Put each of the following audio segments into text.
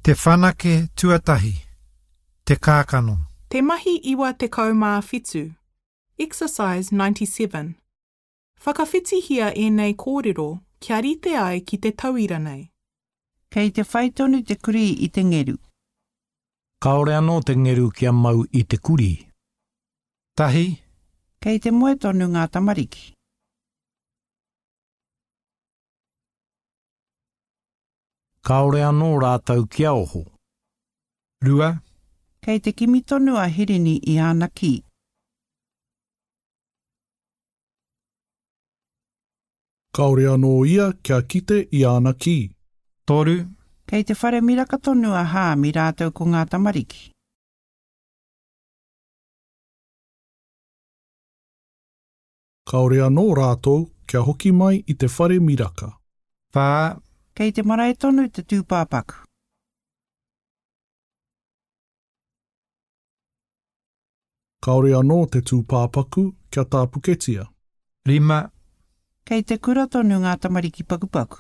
Te whanake tuatahi. Te kākano. Te mahi iwa te kaumāwhitu. Exercise 97. Whakawhitihia e nei kōrero kia rite ai ki te tauira nei. Kei te whaitonu te kuri I te ngeru. Kaore anō te ngeru kia mau I te kuri. Tahi. Kei te moe tonu ngā tamariki. Kaore anō rātau kia oho. Rua. Kei te kimi tonu a hirini I ana ki. Kaore anō ia kia kite I ana ki. Toru. Kei te whare miraka tonu a hāmi rātau ko ngā tamariki. Kaore anō rātou kia hoki mai I te whare miraka. Whā. Kei te marae tonu te tūpāpaku. Kaore anō te tūpāpaku kia tāpuketia. Rima. Kei te kura tonu ngā tamariki pakupaku.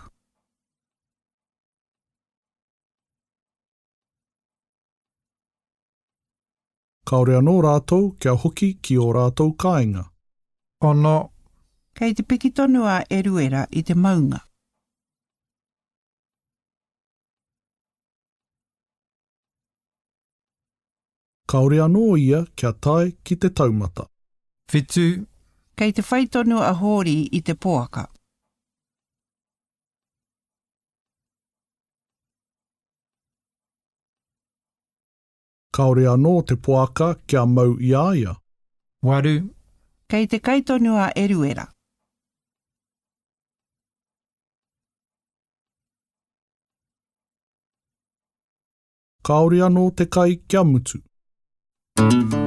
Kaore anō rātou kia hoki ki o rātou kāinga. Ono. Kei te piki tonu a eruera I te maunga. Kaore anō ia kia tae ki te taumata. Whitu. Kei te whaitonu a hori I te poaka. Kaore anō te poaka kia mau I aia. Waru. Kei te kaitonu a eruera. Kaore anō te kai kia mutu.